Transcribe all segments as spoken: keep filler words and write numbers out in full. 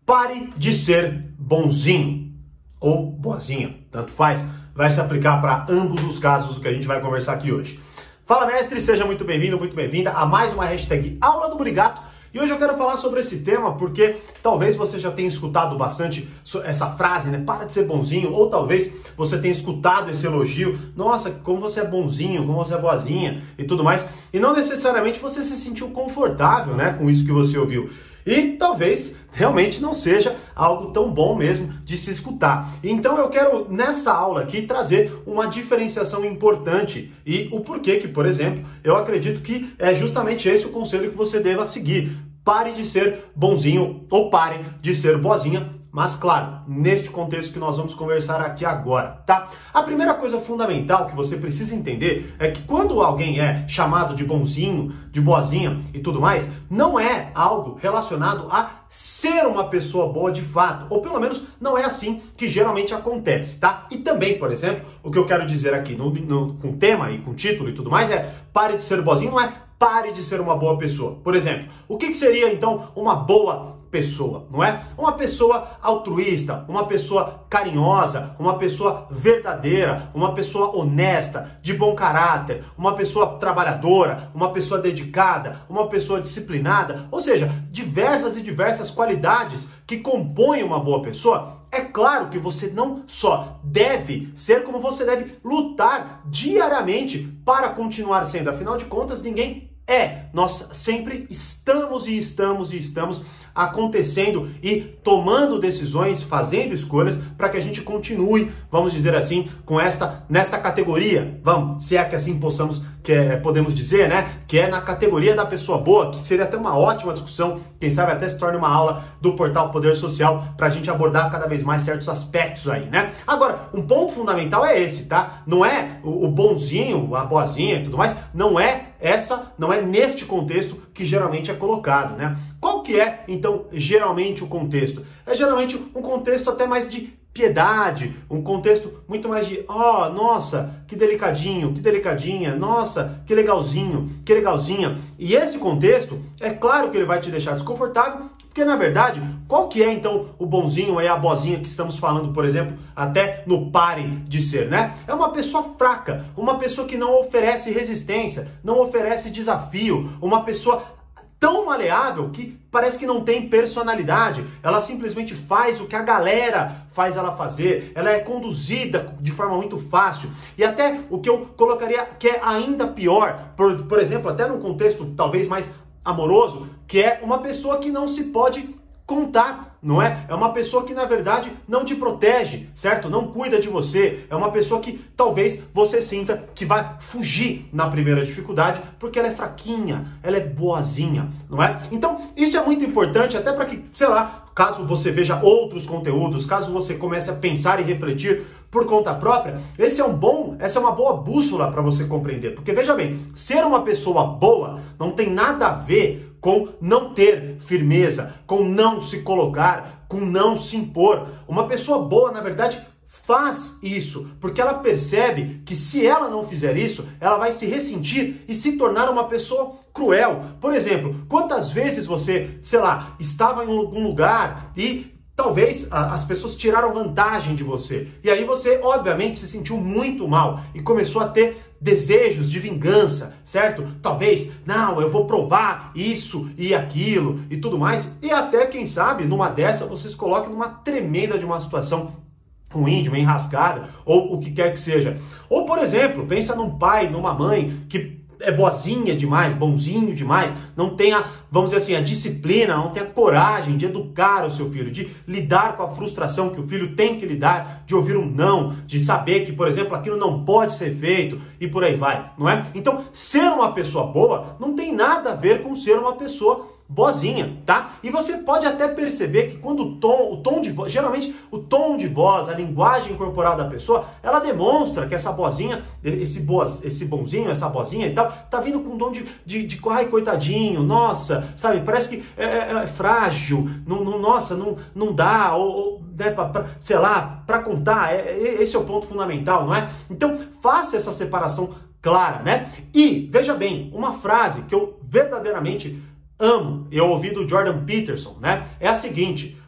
Pare de ser bonzinho ou boazinha, tanto faz, vai se aplicar para ambos os casos que a gente vai conversar aqui hoje. Fala, mestre, seja muito bem-vindo, muito bem-vinda a mais uma hashtag Aula do Burigato. E hoje eu quero falar sobre esse tema porque talvez você já tenha escutado bastante essa frase, né? Para de ser bonzinho, ou talvez você tenha escutado esse elogio, nossa, como você é bonzinho, como você é boazinha e tudo mais, e não necessariamente você se sentiu confortável, né, com isso que você ouviu. E talvez realmente não seja algo tão bom mesmo de se escutar. Então eu quero, nessa aula aqui, trazer uma diferenciação importante e o porquê que, por exemplo, eu acredito que é justamente esse o conselho que você deva seguir. Pare de ser bonzinho ou pare de ser boazinha. Mas, claro, neste contexto que nós vamos conversar aqui agora, tá? A primeira coisa fundamental que você precisa entender é que quando alguém é chamado de bonzinho, de boazinha e tudo mais, não é algo relacionado a ser uma pessoa boa de fato, ou pelo menos não é assim que geralmente acontece, tá? E também, por exemplo, o que eu quero dizer aqui no, no, com tema e com título e tudo mais é pare de ser boazinho, não é pare de ser uma boa pessoa. Por exemplo, o que, que seria então uma boa pessoa, não é? Uma pessoa altruísta, uma pessoa carinhosa, uma pessoa verdadeira, uma pessoa honesta, de bom caráter, uma pessoa trabalhadora, uma pessoa dedicada, uma pessoa disciplinada, ou seja, diversas e diversas qualidades que compõem uma boa pessoa. É claro que você não só deve ser, como você deve lutar diariamente para continuar sendo. Afinal de contas, ninguém é. Nós sempre estamos e estamos e estamos acontecendo e tomando decisões, fazendo escolhas para que a gente continue, vamos dizer assim, com esta nesta categoria, vamos, se é que assim possamos, que é, podemos dizer, né, que é na categoria da pessoa boa, que seria até uma ótima discussão, quem sabe até se torne uma aula do portal Poder Social para a gente abordar cada vez mais certos aspectos aí, né? Agora, um ponto fundamental é esse, tá? Não é o, o bonzinho, a boazinha e tudo mais, não é essa, não é neste contexto que geralmente é colocado, né? Qual que é, então, geralmente o contexto? É geralmente um contexto até mais de piedade, um contexto muito mais de, ó, oh, nossa, que delicadinho, que delicadinha, nossa, que legalzinho, que legalzinha. E esse contexto, é claro que ele vai te deixar desconfortável, porque na verdade, qual que é então o bonzinho e a boazinha que estamos falando, por exemplo, até no pare de ser, né? É uma pessoa fraca, uma pessoa que não oferece resistência, não oferece desafio, uma pessoa tão maleável que parece que não tem personalidade, ela simplesmente faz o que a galera faz ela fazer, ela é conduzida de forma muito fácil, e até o que eu colocaria que é ainda pior, por, por exemplo, até num contexto talvez mais amoroso, que é uma pessoa que não se pode contar, não é? É uma pessoa que, na verdade, não te protege, certo? Não cuida de você. É uma pessoa que talvez você sinta que vai fugir na primeira dificuldade porque ela é fraquinha, ela é boazinha, não é? Então, isso é muito importante até para que, sei lá, caso você veja outros conteúdos, caso você comece a pensar e refletir por conta própria, esse é um bom, essa é uma boa bússola para você compreender. Porque, veja bem, ser uma pessoa boa não tem nada a ver com não ter firmeza, com não se colocar, com não se impor. Uma pessoa boa, na verdade, faz isso, porque ela percebe que se ela não fizer isso, ela vai se ressentir e se tornar uma pessoa cruel. Por exemplo, quantas vezes você, sei lá, estava em algum lugar e talvez as pessoas tiraram vantagem de você. E aí você, obviamente, se sentiu muito mal e começou a ter desejos de vingança, certo? Talvez, não, eu vou provar isso e aquilo e tudo mais. E até, quem sabe, numa dessa, você se coloque numa tremenda de uma situação ruim, de uma enrascada, ou o que quer que seja. Ou, por exemplo, pensa num pai, numa mãe que é boazinha demais, bonzinho demais, não tem a, vamos dizer assim, a disciplina, não tem a coragem de educar o seu filho, de lidar com a frustração que o filho tem que lidar, de ouvir um não, de saber que, por exemplo, aquilo não pode ser feito e por aí vai, não é? Então, ser uma pessoa boa não tem nada a ver com ser uma pessoa boazinha, tá? E você pode até perceber que quando o tom, o tom de voz, geralmente o tom de voz, a linguagem corporal da pessoa, ela demonstra que essa boazinha, esse, boas, esse bonzinho, essa boazinha e tal, tá vindo com um tom de, de, de ai, coitadinho, nossa, sabe, parece que é, é, é frágil, não, não, nossa, não, não dá, ou, ou né, pra, pra, sei lá, pra contar, é, é, esse é o ponto fundamental, não é? Então, faça essa separação clara, né? E, veja bem, uma frase que eu verdadeiramente amo, eu ouvi do Jordan Peterson, né? É a seguinte,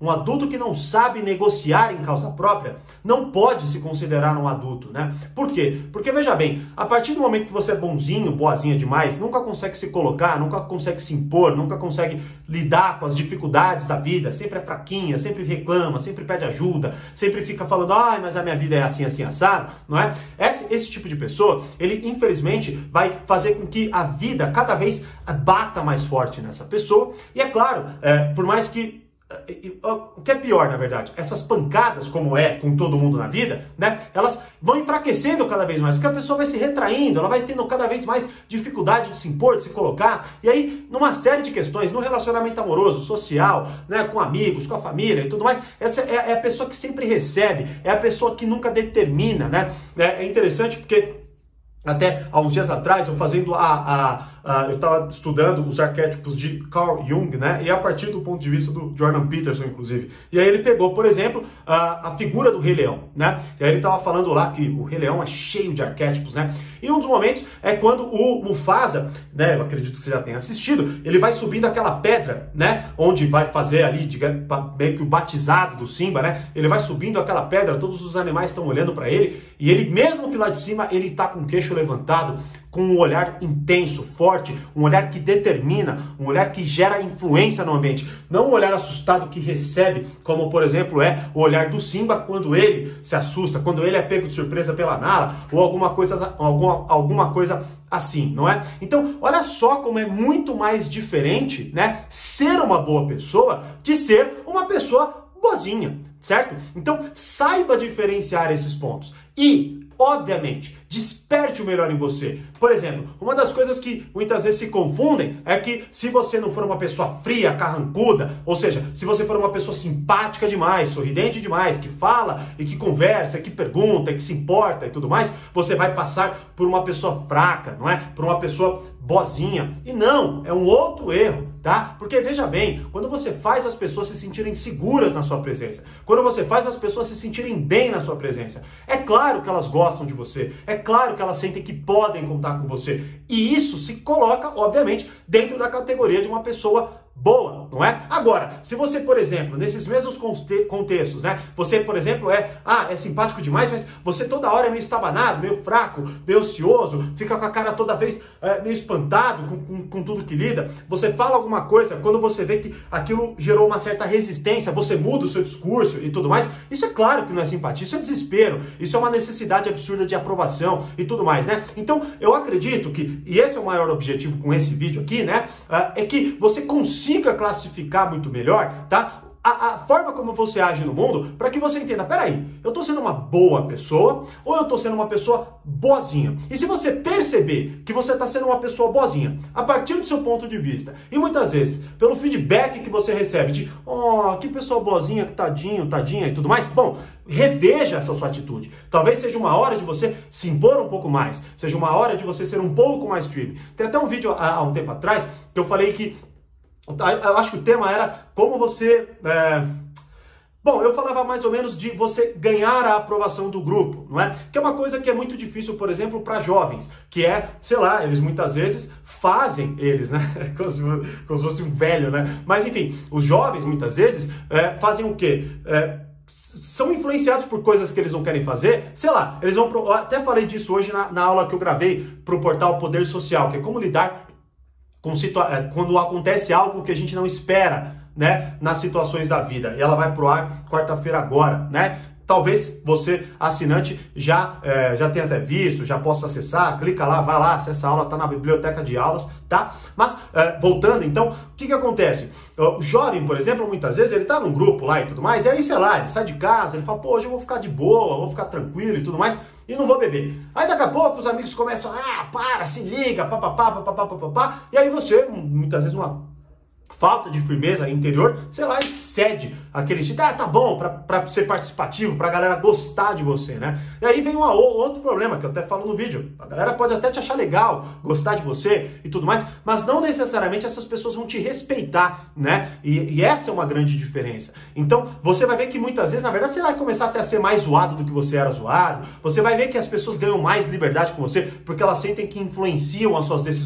um adulto que não sabe negociar em causa própria, não pode se considerar um adulto, né? Por quê? Porque, veja bem, a partir do momento que você é bonzinho, boazinha demais, nunca consegue se colocar, nunca consegue se impor, nunca consegue lidar com as dificuldades da vida, sempre é fraquinha, sempre reclama, sempre pede ajuda, sempre fica falando, ai, mas a minha vida é assim, assim, assado, não é? Esse, esse tipo de pessoa, ele, infelizmente, vai fazer com que a vida cada vez bata mais forte nessa pessoa, e é claro, é, por mais que o que é pior, na verdade, essas pancadas, como é com todo mundo na vida, né, elas vão enfraquecendo cada vez mais, porque a pessoa vai se retraindo, ela vai tendo cada vez mais dificuldade de se impor, de se colocar, e aí, numa série de questões, no relacionamento amoroso, social, né, com amigos, com a família e tudo mais, essa é, é a pessoa que sempre recebe, é a pessoa que nunca determina, né, é interessante porque até há uns dias atrás, eu fazendo a, a, a eu estava estudando os arquétipos de Carl Jung, né? E a partir do ponto de vista do Jordan Peterson, inclusive. E aí ele pegou, por exemplo, a, a figura do Rei Leão, né? E aí ele estava falando lá que o Rei Leão é cheio de arquétipos, né? E um dos momentos é quando o Mufasa, né? Eu acredito que você já tenha assistido, ele vai subindo aquela pedra, né? Onde vai fazer ali, digamos, meio que o batizado do Simba, né? Ele vai subindo aquela pedra, todos os animais estão olhando para ele, e ele, mesmo que lá de cima, ele tá com o queixo levantado, com um olhar intenso, forte, um olhar que determina, um olhar que gera influência no ambiente. Não um olhar assustado que recebe, como por exemplo é o olhar do Simba quando ele se assusta, quando ele é pego de surpresa pela Nala, ou alguma coisa, alguma, alguma coisa assim, não é? Então, olha só como é muito mais diferente, né, ser uma boa pessoa de ser uma pessoa boazinha, certo? Então, saiba diferenciar esses pontos. E, obviamente, desperte o melhor em você. Por exemplo, uma das coisas que muitas vezes se confundem é que se você não for uma pessoa fria, carrancuda, ou seja, se você for uma pessoa simpática demais, sorridente demais, que fala e que conversa, que pergunta, que se importa e tudo mais, você vai passar por uma pessoa fraca, não é? Por uma pessoa boazinha. E não, é um outro erro, tá? Porque veja bem, quando você faz as pessoas se sentirem seguras na sua presença, quando você faz as pessoas se sentirem bem na sua presença, é claro que elas gostam de você, é claro que elas sentem que podem contar com você. E isso se coloca, obviamente, dentro da categoria de uma pessoa boa, não é? Agora, se você, por exemplo, nesses mesmos contextos, né? Você, por exemplo, é, ah, é simpático demais, mas você toda hora é meio estabanado, meio fraco, meio ansioso, fica com a cara toda vez é, meio espantado com, com, com tudo que lida. Você fala alguma coisa, quando você vê que aquilo gerou uma certa resistência, você muda o seu discurso e tudo mais. Isso é claro que não é simpatia, isso é desespero, isso é uma necessidade absurda de aprovação e tudo mais, né? Então, eu acredito que, e esse é o maior objetivo com esse vídeo aqui, né? É que você consiga consiga classificar muito melhor, tá? A, a forma como você age no mundo, para que você entenda, peraí, eu tô sendo uma boa pessoa ou eu tô sendo uma pessoa boazinha? E se você perceber que você tá sendo uma pessoa boazinha, a partir do seu ponto de vista, e muitas vezes, pelo feedback que você recebe de, oh, que pessoa boazinha, que tadinho, tadinha e tudo mais, bom, reveja essa sua atitude. Talvez seja uma hora de você se impor um pouco mais, seja uma hora de você ser um pouco mais firme. Tem até um vídeo há, há um tempo atrás que eu falei que eu acho que o tema era como você... É... Bom, eu falava mais ou menos de você ganhar a aprovação do grupo, não é? Que é uma coisa que é muito difícil, por exemplo, para jovens, que é, sei lá, eles muitas vezes fazem, eles, né? Como se, como se fosse um velho, né? Mas enfim, os jovens muitas vezes é, fazem o quê? É, são influenciados por coisas que eles não querem fazer, sei lá, eles vão... Pro... Eu até falei disso hoje na, na aula que eu gravei para o portal Poder Social, que é como lidar com situa... quando acontece algo que a gente não espera, né, nas situações da vida. E ela vai pro ar quarta-feira agora, né? Talvez você, assinante, já, é, já tenha até visto, já possa acessar, clica lá, vai lá, acessa a aula, tá na biblioteca de aulas, tá? Mas, é, voltando então, o que que acontece? O jovem, por exemplo, muitas vezes, ele tá num grupo lá e tudo mais, e aí, sei lá, ele sai de casa, ele fala, pô, hoje eu vou ficar de boa, vou ficar tranquilo e tudo mais, e não vou beber. Aí daqui a pouco os amigos começam, ah, para, se liga, papapá, papapá, papapá, e aí você, muitas vezes, uma falta de firmeza interior, sei lá, e cede aquele tipo, ah, tá bom, pra, pra ser participativo, pra galera gostar de você, né? E aí vem um outro problema, que eu até falo no vídeo, a galera pode até te achar legal, gostar de você e tudo mais, mas não necessariamente essas pessoas vão te respeitar, né? E, e essa é uma grande diferença. Então, você vai ver que muitas vezes, na verdade, você vai começar até a ser mais zoado do que você era zoado, você vai ver que as pessoas ganham mais liberdade com você, porque elas sentem que influenciam as suas decisões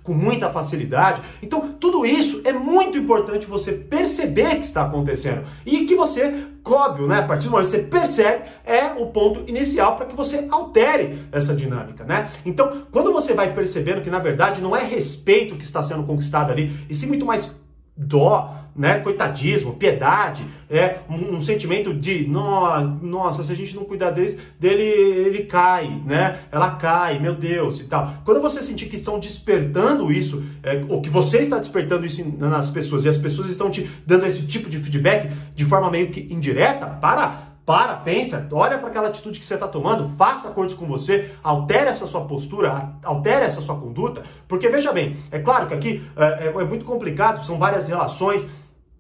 com muita facilidade. Então, tudo isso é muito importante você perceber que está acontecendo e que você, óbvio, né, a partir do momento que você percebe, é o ponto inicial para que você altere essa dinâmica, né? Então, quando você vai percebendo que, na verdade, não é respeito que está sendo conquistado ali, e sim muito mais dó, né, coitadismo, piedade, é um, um sentimento de no, nossa, se a gente não cuidar deles, dele, ele cai, né, ela cai, meu Deus, e tal. Quando você sentir que estão despertando isso, é, ou que você está despertando isso nas pessoas, e as pessoas estão te dando esse tipo de feedback de forma meio que indireta, para... Para, pensa, olha para aquela atitude que você está tomando, faça acordos com você, altere essa sua postura, altere essa sua conduta, porque veja bem, é claro que aqui é, é muito complicado, são várias relações,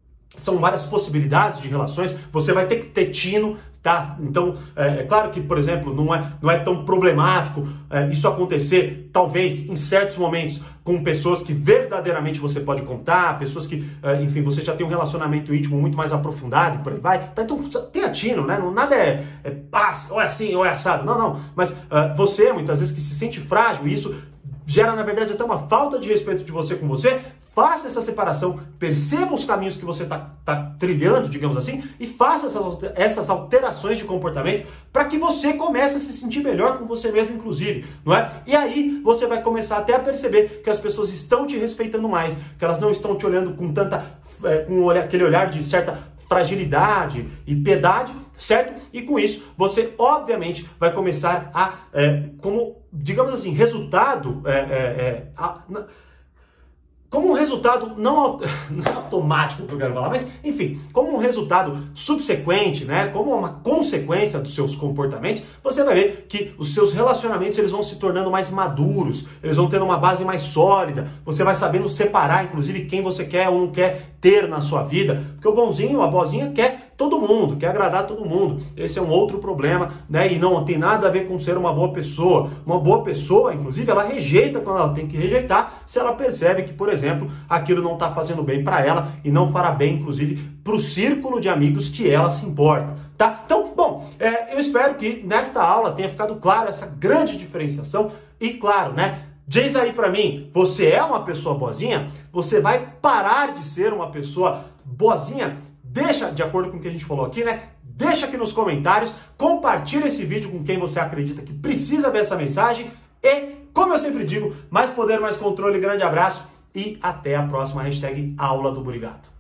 são várias possibilidades de relações, você vai ter que ter tino, tá? Então, é, é claro que, por exemplo, não é, não é tão problemático é, isso acontecer, talvez, em certos momentos, com pessoas que verdadeiramente você pode contar, pessoas que, é, enfim, você já tem um relacionamento íntimo muito mais aprofundado e por aí vai. Tá? Então, tenha tino, né? Não, nada é, é paz, ou é assim, ou é assado. Não, não. Mas é, você, muitas vezes, que se sente frágil, e isso gera, na verdade, até uma falta de respeito de você com você, faça essa separação, perceba os caminhos que você está tá trilhando, digamos assim, e faça essas, essas alterações de comportamento para que você comece a se sentir melhor com você mesmo, inclusive, não é? E aí você vai começar até a perceber que as pessoas estão te respeitando mais, que elas não estão te olhando com tanta, é, com aquele olhar de certa fragilidade e piedade, certo? E com isso, você obviamente vai começar a, é, como, digamos assim, resultado, é, é, é, a, na, como um resultado não, não automático que eu quero falar, mas enfim, como um resultado subsequente, né, como uma consequência dos seus comportamentos, você vai ver que os seus relacionamentos eles vão se tornando mais maduros, eles vão tendo uma base mais sólida, você vai sabendo separar, inclusive, quem você quer ou não quer ter na sua vida, porque o bonzinho, a boazinha quer todo mundo, quer agradar todo mundo. Esse é um outro problema, né? E não tem nada a ver com ser uma boa pessoa. Uma boa pessoa, inclusive, ela rejeita quando ela tem que rejeitar, se ela percebe que, por exemplo, aquilo não está fazendo bem para ela e não fará bem, inclusive, para o círculo de amigos que ela se importa, tá? Então, bom, é, eu espero que nesta aula tenha ficado claro essa grande diferenciação e, claro, né? Diz aí pra mim, você é uma pessoa boazinha? Você vai parar de ser uma pessoa boazinha? Deixa, de acordo com o que a gente falou aqui, né? Deixa aqui nos comentários, compartilha esse vídeo com quem você acredita que precisa ver essa mensagem e, como eu sempre digo, mais poder, mais controle, grande abraço e até a próxima hashtag Aula do Burigato.